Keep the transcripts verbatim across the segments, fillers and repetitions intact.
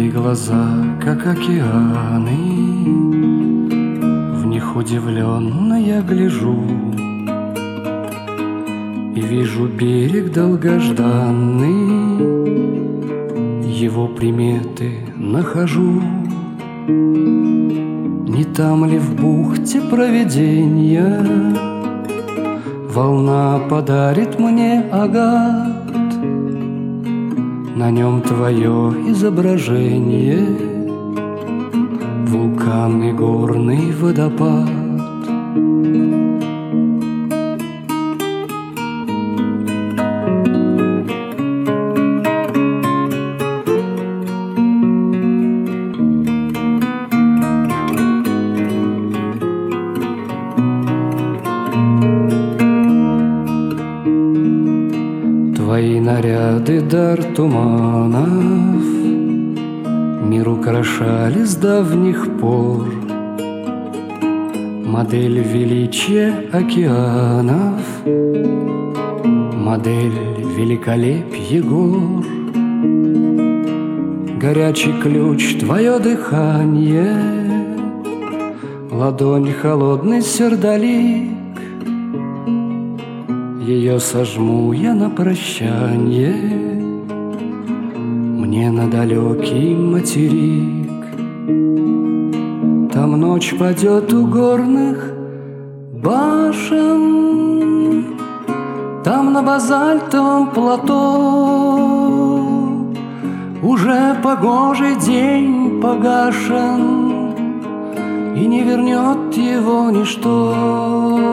Твои глаза, как океаны, в них удивленно я гляжу и вижу берег долгожданный, его приметы нахожу. Не там ли в бухте провиденья волна подарит мне агат? На нем твое изображение, вулкан и горный водопад. Твои наряды дар туманов мир украшали с давних пор. Модель величия океанов, модель великолепья гор. Горячий ключ твое дыхание, ладонь холодный сердолик. Ее сожму я на прощанье, мне на далекий материк. Там ночь падет у горных башен, там на базальтовом плато уже погожий день погашен, и не вернет его ничто.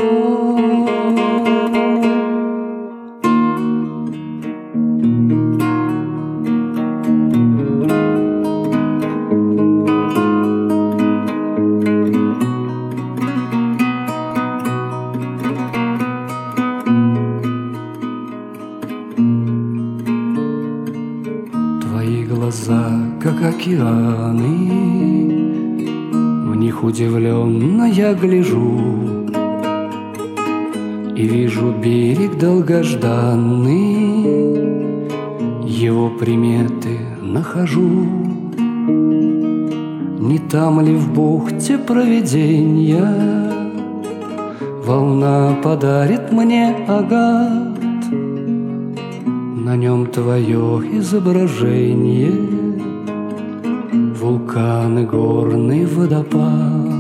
Твои глаза, как океаны, в них удивленно я гляжу и вижу берег долгожданный, его приметы нахожу. Не там ли в бухте провиденья волна подарит мне агат? На нем твое изображение, вулкан и горный водопад.